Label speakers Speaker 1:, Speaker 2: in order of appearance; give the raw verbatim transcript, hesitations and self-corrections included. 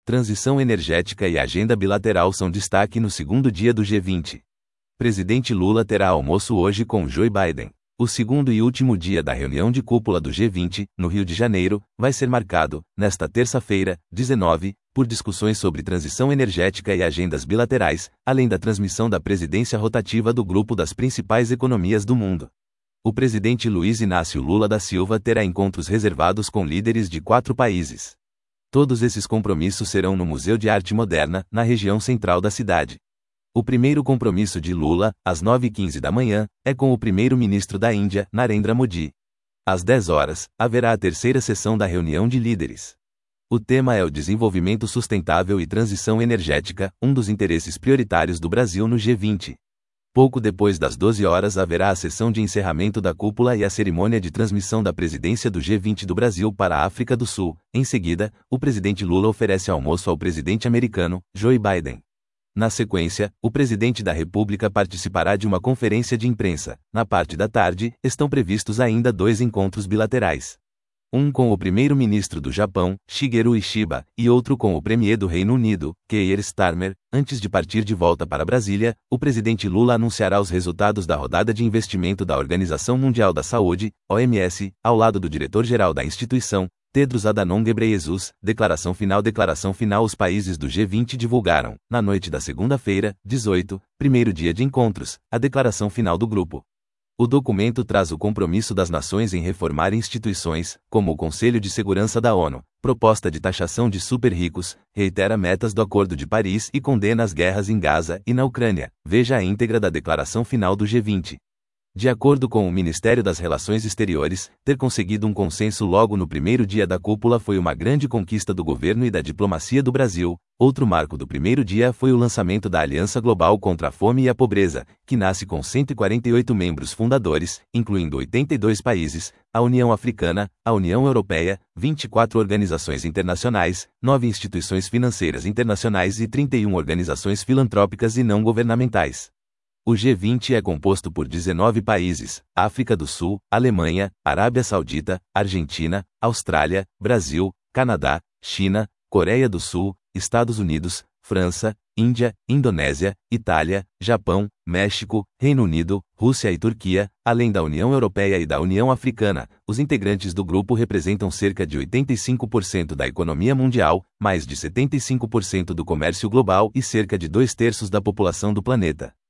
Speaker 1: Transição energética e agenda bilateral são destaque no segundo dia do G vinte. Presidente Lula terá almoço hoje com Joe Biden. O segundo e último dia da reunião de cúpula do G vinte, no Rio de Janeiro, vai ser marcado, nesta terça-feira, dezenove, por discussões sobre transição energética e agendas bilaterais, além da transmissão da presidência rotativa do grupo das principais economias do mundo. O presidente Luiz Inácio Lula da Silva terá encontros reservados com líderes de quatro países. Todos esses compromissos serão no Museu de Arte Moderna, na região central da cidade. O primeiro compromisso de Lula, às nove e quinze da manhã, é com o primeiro-ministro da Índia, Narendra Modi. Às dez horas, haverá a terceira sessão da reunião de líderes. O tema é o desenvolvimento sustentável e transição energética, um dos interesses prioritários do Brasil no G vinte. Pouco depois das doze horas haverá a sessão de encerramento da cúpula e a cerimônia de transmissão da presidência do G vinte do Brasil para a África do Sul. Em seguida, o presidente Lula oferece almoço ao presidente americano, Joe Biden. Na sequência, o presidente da República participará de uma conferência de imprensa. Na parte da tarde, estão previstos ainda dois encontros bilaterais. Um com o primeiro-ministro do Japão, Shigeru Ishiba, e outro com o premier do Reino Unido, Keir Starmer. Antes de partir de volta para Brasília, o presidente Lula anunciará os resultados da rodada de investimento da Organização Mundial da Saúde, O M S, ao lado do diretor-geral da instituição, Tedros Adhanom Ghebreyesus. Declaração final Declaração final Os países do G vinte divulgaram, na noite da segunda-feira, dezoito, primeiro dia de encontros, a declaração final do grupo. O documento traz o compromisso das nações em reformar instituições, como o Conselho de Segurança da ONU, proposta de taxação de super-ricos, reitera metas do Acordo de Paris e condena as guerras em Gaza e na Ucrânia. Veja a íntegra da declaração final do G vinte. De acordo com o Ministério das Relações Exteriores, ter conseguido um consenso logo no primeiro dia da cúpula foi uma grande conquista do governo e da diplomacia do Brasil. Outro marco do primeiro dia foi o lançamento da Aliança Global contra a Fome e a Pobreza, que nasce com cento e quarenta e oito membros fundadores, incluindo oitenta e dois países, a União Africana, a União Europeia, vinte e quatro organizações internacionais, nove instituições financeiras internacionais e trinta e uma organizações filantrópicas e não governamentais. O G vinte é composto por dezenove países: África do Sul, Alemanha, Arábia Saudita, Argentina, Austrália, Brasil, Canadá, China, Coreia do Sul, Estados Unidos, França, Índia, Indonésia, Itália, Japão, México, Reino Unido, Rússia e Turquia, além da União Europeia e da União Africana. Os integrantes do grupo representam cerca de oitenta e cinco por cento da economia mundial, mais de setenta e cinco por cento do comércio global e cerca de dois terços da população do planeta.